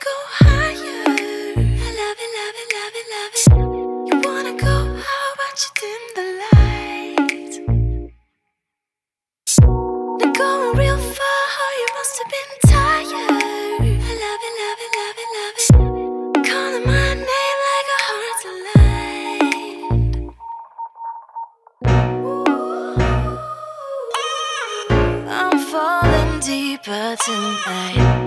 go higher. I love it, love it, love it, love it. You wanna go, how about you dim the lights? Not going real far, you must have been tired. I love it, love it, love it, love it. Calling my name like a heart's aligned. I'm falling deeper tonight.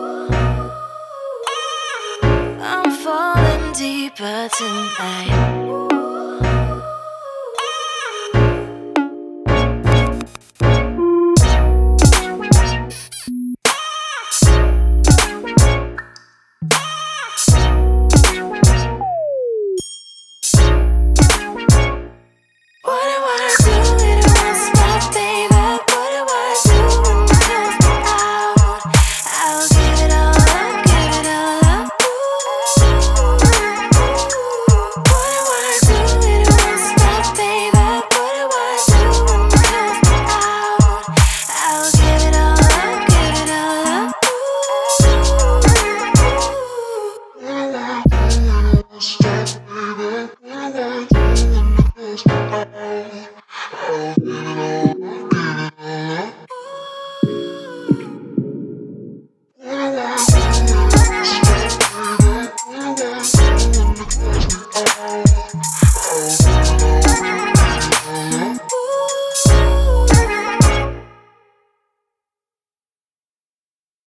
I'm falling deeper tonight.